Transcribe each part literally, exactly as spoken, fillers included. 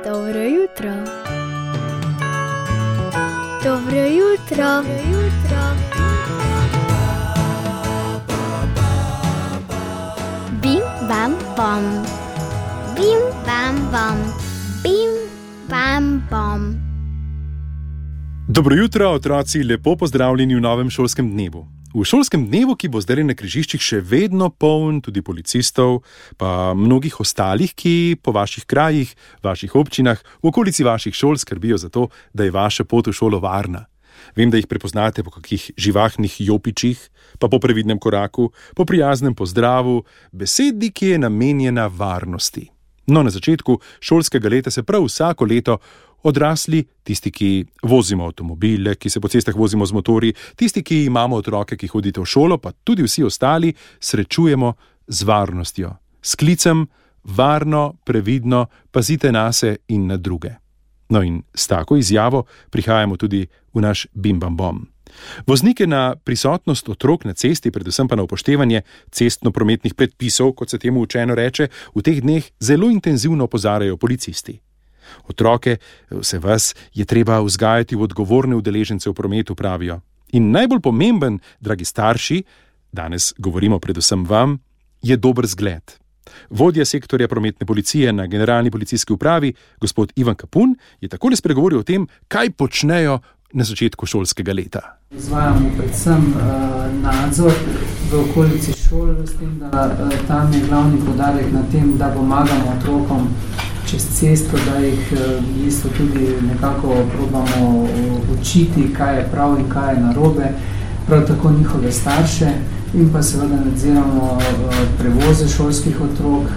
Dobro jutro. Dobro jutro. Dobro jutro. Bim, bam, bom. Bim, bam, bom. Bim, bam, bom. Dobro jutro, otroci, lepo pozdravljeni v novem šolskem dnevu. V šolskem dnevu, ki bo zdaj na križiščih še vedno poln tudi policistov, pa mnogih ostalih, ki po vaših krajih, vaših občinah, v okolici vaših šol skrbijo za to, da je vaša pot v šolo varna. Vem, da jih prepoznate po kakih živahnih jopičih, pa po previdnem koraku, po prijaznem pozdravu, besedi, ki je namenjena varnosti. No, na začetku šolskega leta se prav vsako leto odrasli, tisti, ki vozimo avtomobile, ki se po cestah vozimo z motorji, tisti, ki imamo otroke, ki hodite v šolo, pa tudi vsi ostali, srečujemo z varnostjo. S klicem, varno, previdno, pazite nase in na druge. No in s tako izjavo prihajamo tudi v naš bim bam bom. Voznike na prisotnost otrok na cesti, predvsem pa na upoštevanje cestno-prometnih predpisov, kot se temu učeno reče, v teh dneh zelo intenzivno opozarjajo policisti. Otroke, vse vas, je treba vzgajati v odgovorne udeležence v prometu, pravijo. In najbolj pomemben, dragi starši, danes govorimo predvsem vam, je dober zgled. Vodja sektorja prometne policije na Generalni policijski upravi, gospod Ivan Kapun, je takole spregovoril o tem, kaj počnejo na začetku šolskega leta. Izvajamo predvsem uh, nadzor v okolici šol, s tem, da uh, tam je glavni poudarek na tem, da pomagamo otrokom čez cesto, da jih v bistvu tudi nekako probamo učiti, kaj je prav in kaj je narobe, prav tako njihove starše in pa seveda nadziramo prevoze šolskih otrok,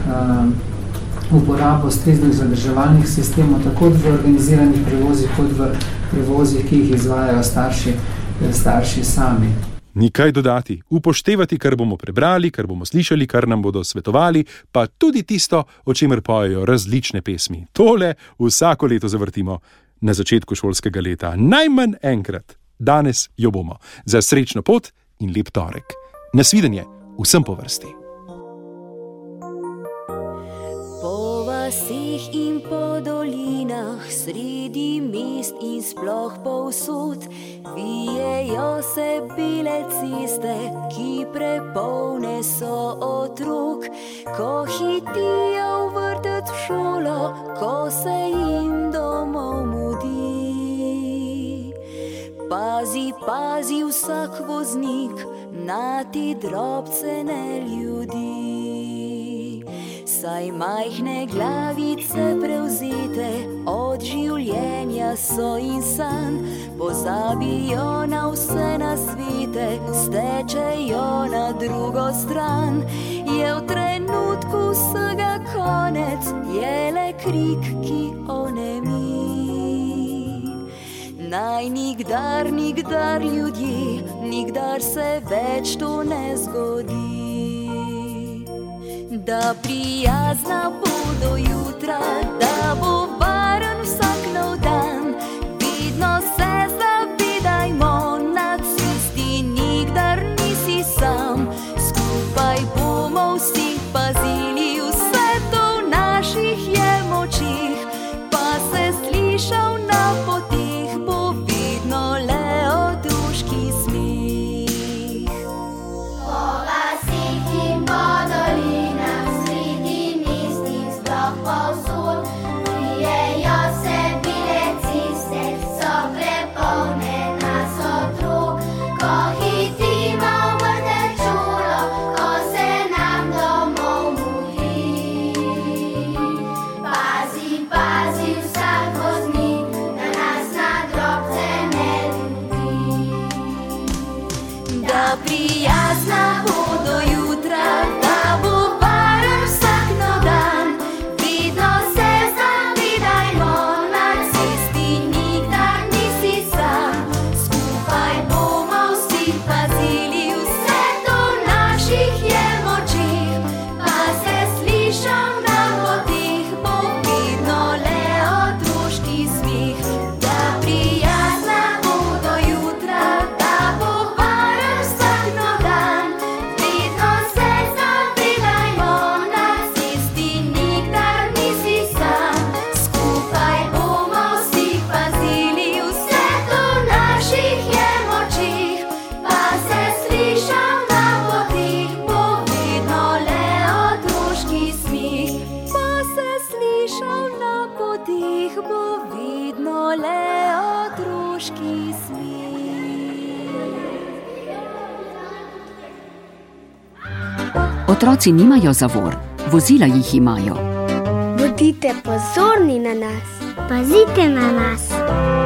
uporabo ustreznih zadrževalnih sistemov, tako v organiziranih prevozih, kot v prevozih, ki jih izvajajo starši, starši sami. Nikaj dodati, upoštevati, kar bomo prebrali, kar bomo slišali, kar nam bodo svetovali, pa tudi tisto, o čemer pojejo različne pesmi. Tole vsako leto zavrtimo na začetku šolskega leta. Najmanj enkrat. Danes jo bomo. Za srečno pot in lep torek. Nasvidenje vsem po vrsti. Po vasih in po dolinah, sredi mest in sploh povsod, vijejo se bile ceste, ki prepolne so otrok, ko hitijo v vrtec v šolo, ko se jim domov mudi. Pazi, pazi vsak voznik na ti drobcene ljudi. Saj majhne glavice prevzete od življenja so in san, pozabijo na vse na svete, stečejo na drugo stran. Je v trenutku vsega konec, je le krik, ki onemi. Naj nikdar, nikdar ljudje, nikdar se več to ne zgodi. Da prijazna bo do jutra, da bo varen vsak nov dan. Vidno se zavedajmo, na cesti nikdar nisi sam. Skupaj bomo vsi pazili, vse to v naših je močih, pa se slišal na poteh, bo vidno le otroški smeh. Po vasih in po dolinah, sredi mest in Otroci nimajo zavor, vozila jih imajo. Bodite pozorni na nas. Pazite na nas.